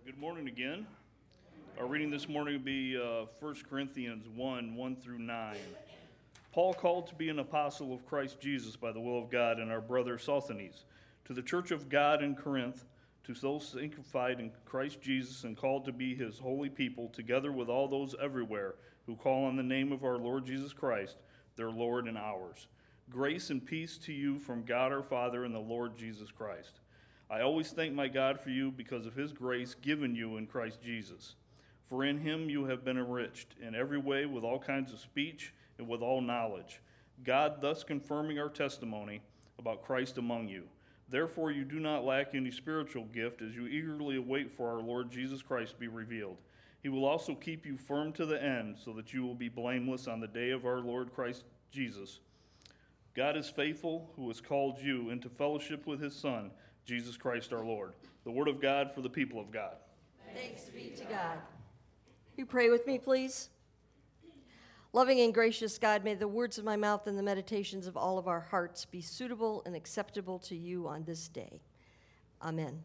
Good morning again. Our reading this morning will be 1 Corinthians 1 through 9. Paul, called to be an apostle of Christ Jesus by the will of God, and our brother Sosthenes, to the church of God in Corinth, to those sanctified in Christ Jesus and called to be his holy people, together with all those everywhere who call on the name of our Lord Jesus Christ, their Lord and ours. Grace and peace to you from God our Father and the Lord Jesus Christ. I always thank my God for you because of his grace given you in Christ Jesus. For in him you have been enriched in every way with all kinds of speech and with all knowledge, God thus confirming our testimony about Christ among you. Therefore you do not lack any spiritual gift as you eagerly await for our Lord Jesus Christ to be revealed. He will also keep you firm to the end so that you will be blameless on the day of our Lord Christ Jesus. God is faithful, who has called you into fellowship with his Son, Jesus Christ our Lord. The word of God for the people of God. Thanks be to God. You pray with me, please. Loving and gracious God, may the words of my mouth and the meditations of all of our hearts be suitable and acceptable to you on this day. Amen.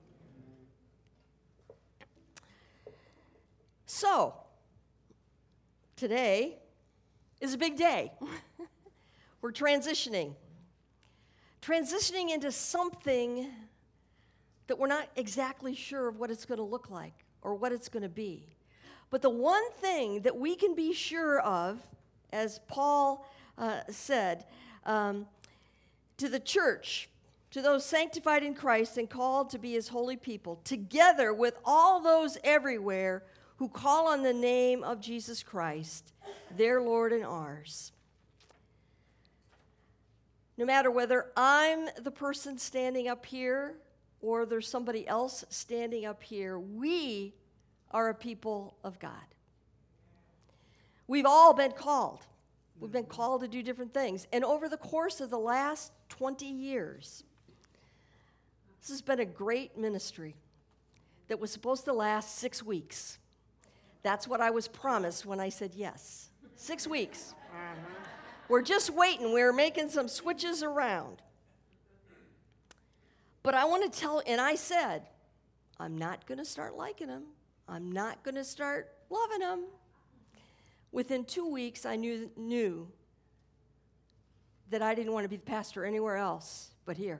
So, today is a big day. We're transitioning into something that we're not exactly sure of what it's going to look like or what it's going to be. But the one thing that we can be sure of, as Paul said, to the church, to those sanctified in Christ and called to be his holy people, together with all those everywhere who call on the name of Jesus Christ, their Lord and ours. No matter whether I'm the person standing up here or there's somebody else standing up here, we are a people of God. We've all been called. We've been called to do different things. And over the course of the last 20 years, this has been a great ministry that was supposed to last 6 weeks. That's what I was promised when I said yes. 6 weeks. We're just waiting. We're making some switches around. But I want to tell, and I said, I'm not going to start liking them. I'm not going to start loving them. Within 2 weeks, I knew that I didn't want to be the pastor anywhere else but here.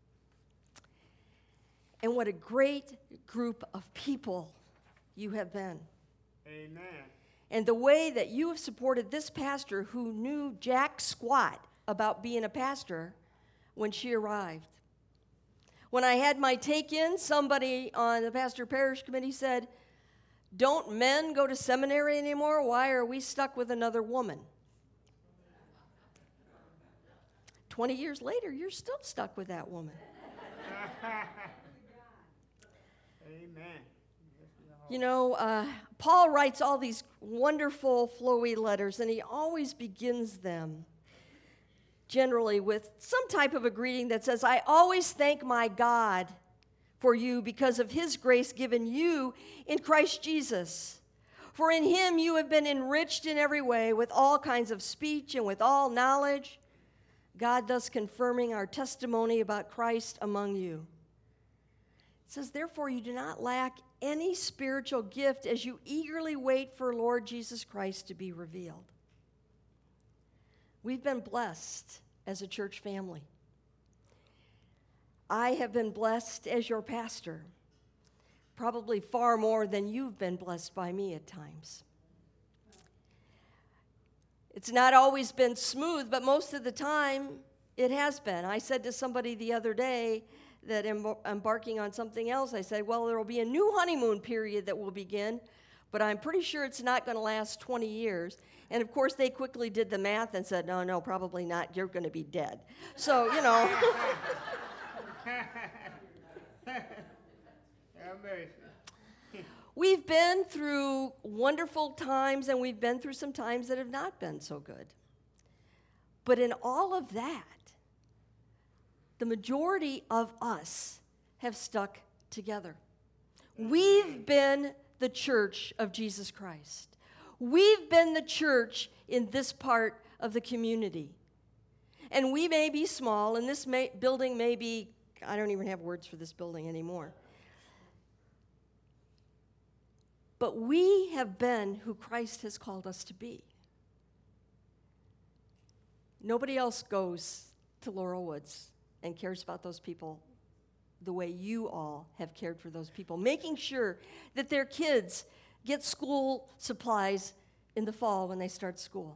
And what a great group of people you have been. Amen. And the way that you have supported this pastor who knew jack squat about being a pastor when she arrived. When I had my take-in, somebody on the pastor parish committee said, "Don't men go to seminary anymore? Why are we stuck with another woman?" 20 years later, you're still stuck with that woman. Amen. You know, Paul writes all these wonderful, flowy letters, and he always begins them generally with some type of a greeting that says, "I always thank my God for you because of his grace given you in Christ Jesus. For in him you have been enriched in every way with all kinds of speech and with all knowledge, God thus confirming our testimony about Christ among you." It says, "Therefore you do not lack any spiritual gift as you eagerly wait for Lord Jesus Christ to be revealed." We've been blessed as a church family. I have been blessed as your pastor, probably far more than you've been blessed by me at times. It's not always been smooth, but most of the time it has been. I said to somebody the other day that embarking on something else, I said, well, there will be a new honeymoon period that will begin, but I'm pretty sure it's not going to last 20 years. And of course, they quickly did the math and said, no, probably not. You're going to be dead. So, you know. We've been through wonderful times, and we've been through some times that have not been so good. But in all of that, the majority of us have stuck together. We've been the church of Jesus Christ. We've been the church in this part of the community. And we may be small, and this building may be, I don't even have words for this building anymore. But we have been who Christ has called us to be. Nobody else goes to Laurel Woods and cares about those people the way you all have cared for those people, making sure that their kids get school supplies in the fall when they start school.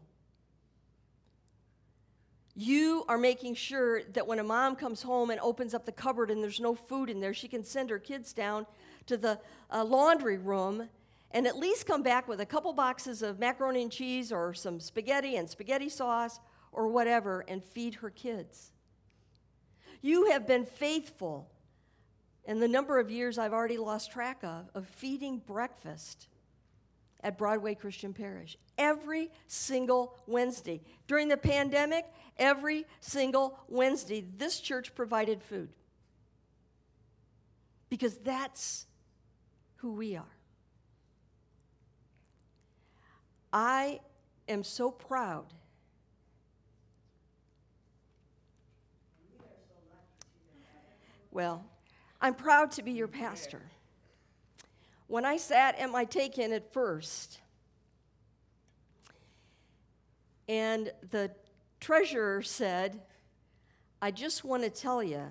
You are making sure that when a mom comes home and opens up the cupboard and there's no food in there, she can send her kids down to the laundry room and at least come back with a couple boxes of macaroni and cheese or some spaghetti and spaghetti sauce or whatever and feed her kids. You have been faithful in the number of years I've already lost track of feeding breakfast at Broadway Christian Parish every single Wednesday. During the pandemic, every single Wednesday, this church provided food. Because that's who we are. I am so proud. Well, I'm proud to be your pastor. When I sat at my take-in at first, and the treasurer said, I just want to tell you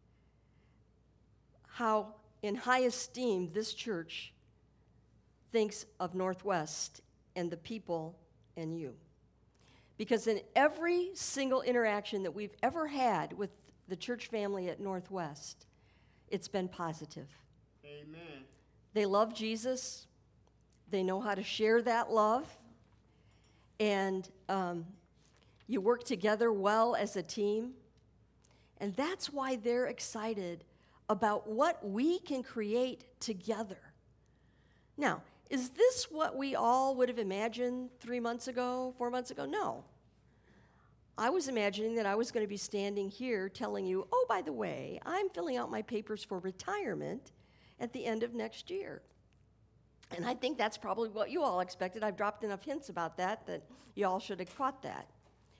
how in high esteem this church thinks of Northwest and the people and you. Because in every single interaction that we've ever had with the church family at Northwest, it's been positive. Amen. They love Jesus. They know how to share that love. And you work together well as a team. And that's why they're excited about what we can create together. Now, is this what we all would have imagined 3 months ago, 4 months ago? No. I was imagining that I was going to be standing here telling you, oh, by the way, I'm filling out my papers for retirement at the end of next year. And I think that's probably what you all expected. I've dropped enough hints about that you all should have caught that.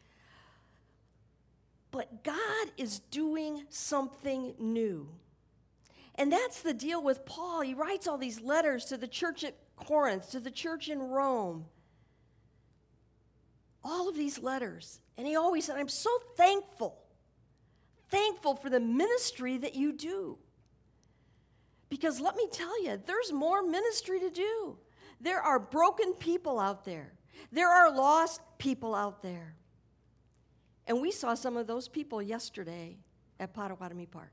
But God is doing something new. And that's the deal with Paul. He writes all these letters to the church at Corinth, to the church in Rome. All of these letters. And he always said, I'm so thankful for the ministry that you do. Because let me tell you, there's more ministry to do. There are broken people out there. There are lost people out there. And we saw some of those people yesterday at Potawatomi Park.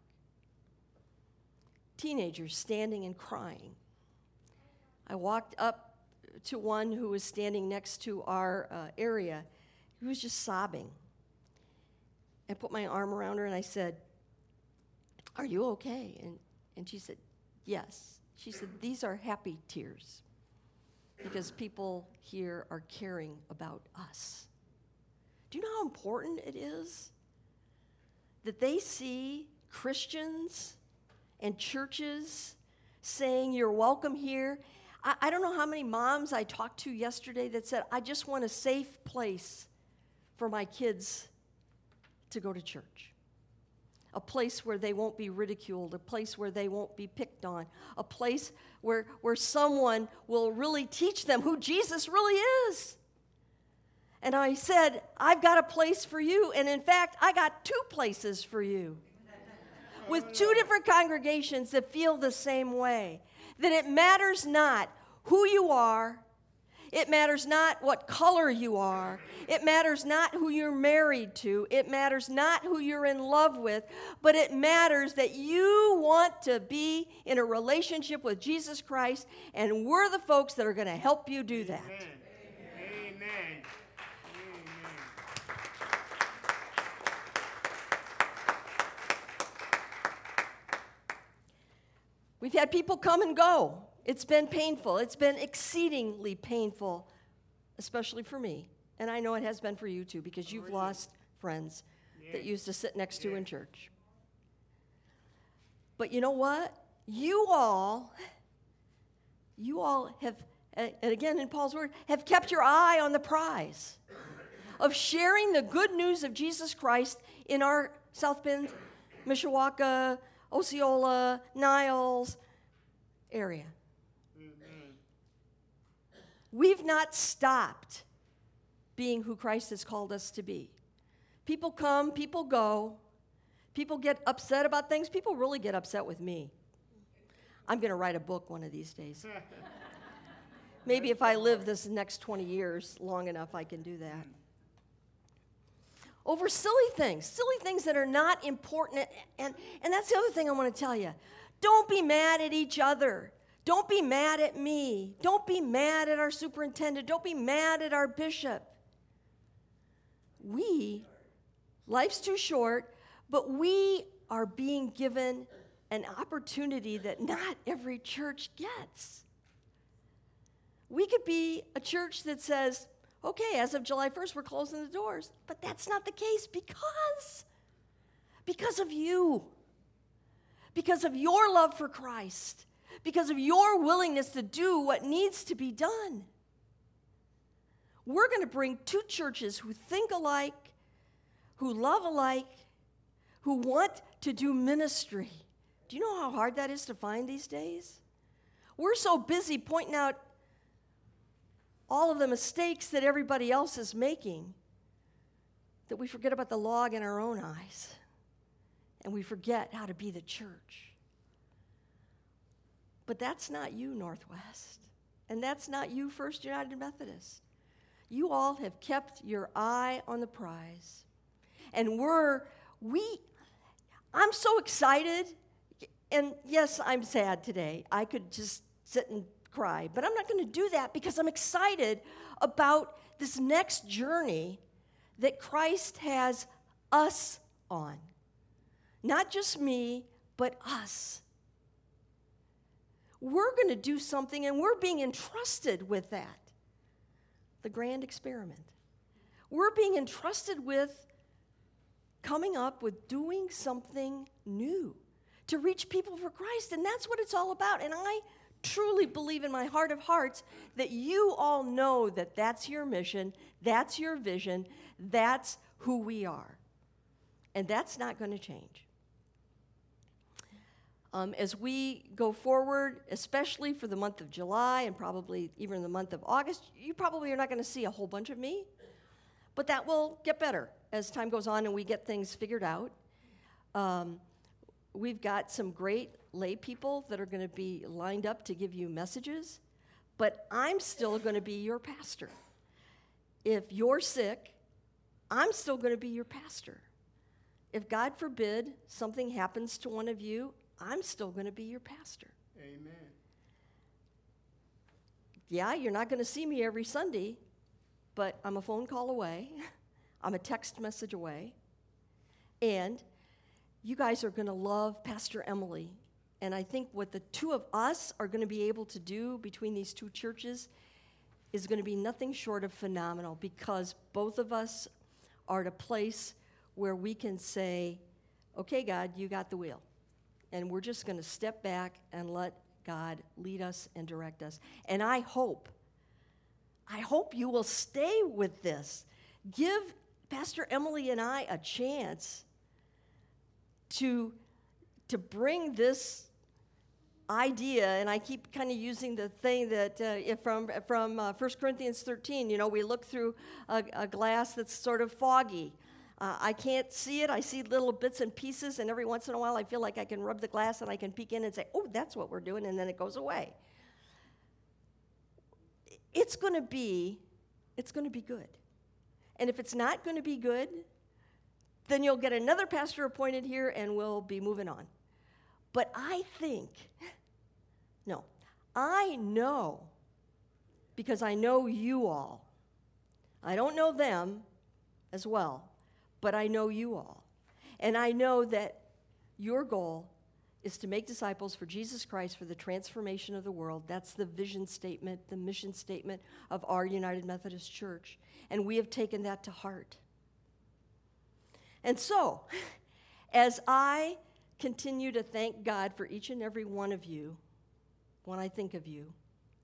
Teenagers standing and crying. I walked up to one who was standing next to our area. He was just sobbing. I put my arm around her and I said, are you okay? And she said, yes. She said, these are happy tears because people here are caring about us. Do you know how important it is that they see Christians and churches saying you're welcome here? I don't know how many moms I talked to yesterday that said, I just want a safe place for my kids to go to church. A place where they won't be ridiculed, a place where they won't be picked on, a place where someone will really teach them who Jesus really is. And I said, I've got a place for you, and in fact, I got 2 places for you. With 2 different congregations that feel the same way. That it matters not who you are, it matters not what color you are, it matters not who you're married to, it matters not who you're in love with, but it matters that you want to be in a relationship with Jesus Christ, and we're the folks that are going to help you do that. Amen. Amen. We've had people come and go. It's been painful. It's been exceedingly painful, especially for me. And I know it has been for you too, because you've lost friends that you used to sit next to in church. But you know what? You all have, and again in Paul's word, have kept your eye on the prize of sharing the good news of Jesus Christ in our South Bend, Mishawaka, Osceola, Niles area. We've not stopped being who Christ has called us to be. People come, people go. People get upset about things. People really get upset with me. I'm going to write a book one of these days. Maybe if I live this next 20 years long enough, I can do that. Over silly things that are not important. And that's the other thing I want to tell you. Don't be mad at each other. Don't be mad at me. Don't be mad at our superintendent. Don't be mad at our bishop. Life's too short, but we are being given an opportunity that not every church gets. We could be a church that says, okay, as of July 1st, we're closing the doors. But that's not the case because of you, because of your love for Christ, because of your willingness to do what needs to be done. We're going to bring two churches who think alike, who love alike, who want to do ministry. Do you know how hard that is to find these days? We're so busy pointing out all of the mistakes that everybody else is making that we forget about the log in our own eyes, and we forget how to be the church. But that's not you, Northwest, and that's not you, First United Methodist. You all have kept your eye on the prize, and I'm so excited, and yes, I'm sad today. I could just sit and cry, but I'm not going to do that because I'm excited about this next journey that Christ has us on. Not just me, but us. We're going to do something, and we're being entrusted with that. The grand experiment. We're being entrusted with coming up with doing something new to reach people for Christ, and that's what it's all about. And I truly believe in my heart of hearts that you all know that that's your mission, that's your vision, that's who we are. And that's not going to change. As we go forward, especially for the month of July and probably even the month of August, you probably are not going to see a whole bunch of me, but that will get better as time goes on and we get things figured out. We've got some great lay people that are going to be lined up to give you messages, but I'm still going to be your pastor. If you're sick, I'm still going to be your pastor. If God forbid something happens to one of you, I'm still going to be your pastor. Amen. Yeah, you're not going to see me every Sunday, but I'm a phone call away. I'm a text message away. And you guys are going to love Pastor Emily. And I think what the two of us are going to be able to do between these two churches is going to be nothing short of phenomenal, because both of us are at a place where we can say, okay, God, you got the wheel. And we're just going to step back and let God lead us and direct us. And I hope you will stay with this. Give Pastor Emily and I a chance to bring this idea, and I keep kind of using the thing that from 1 Corinthians 13, we look through a glass that's sort of foggy. I can't see it. I see little bits and pieces, and every once in a while I feel like I can rub the glass and I can peek in and say, oh, that's what we're doing, and then it goes away. It's going to be good. And if it's not going to be good, then you'll get another pastor appointed here and we'll be moving on. But I know, because I know you all. I don't know them as well, but I know you all. And I know that your goal is to make disciples for Jesus Christ for the transformation of the world. That's the vision statement, the mission statement of our United Methodist Church. And we have taken that to heart. And so, as I continue to thank God for each and every one of you, when I think of you,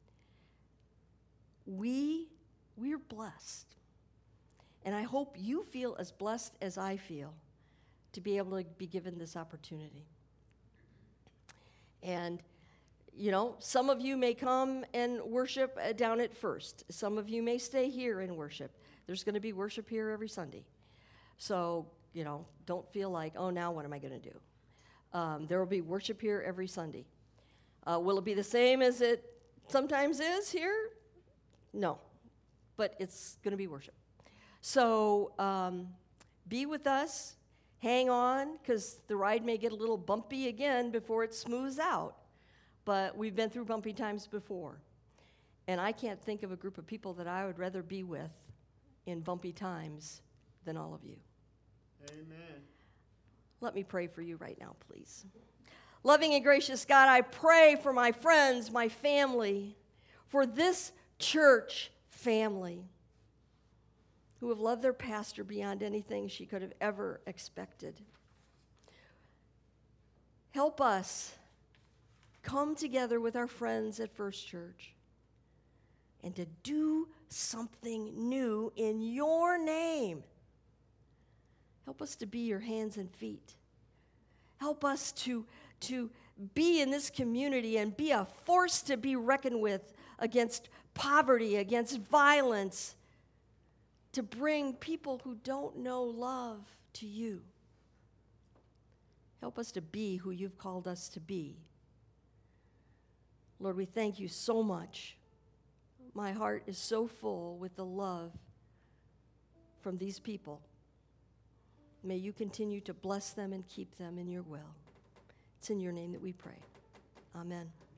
we're blessed. And I hope you feel as blessed as I feel to be able to be given this opportunity. And You know, some of you may come and worship down at First. Some of you may stay here and worship. There's going to be worship here every Sunday. So, you know, don't feel like, oh, now what am I going to do? There will be worship here every Sunday. Will it be the same as it sometimes is here? No, but it's going to be worship. So be with us. Hang on, because the ride may get a little bumpy again before it smooths out. But we've been through bumpy times before. And I can't think of a group of people that I would rather be with in bumpy times than all of you. Amen. Let me pray for you right now, please. Loving and gracious God, I pray for my friends, my family, for this church family who have loved their pastor beyond anything she could have ever expected. Help us come together with our friends at First Church and to do something new in your name. Help us to be your hands and feet. Help us to be in this community and be a force to be reckoned with against poverty, against violence, to bring people who don't know love to you. Help us to be who you've called us to be. Lord, we thank you so much. My heart is so full with the love from these people. May you continue to bless them and keep them in your will. It's in your name that we pray. Amen.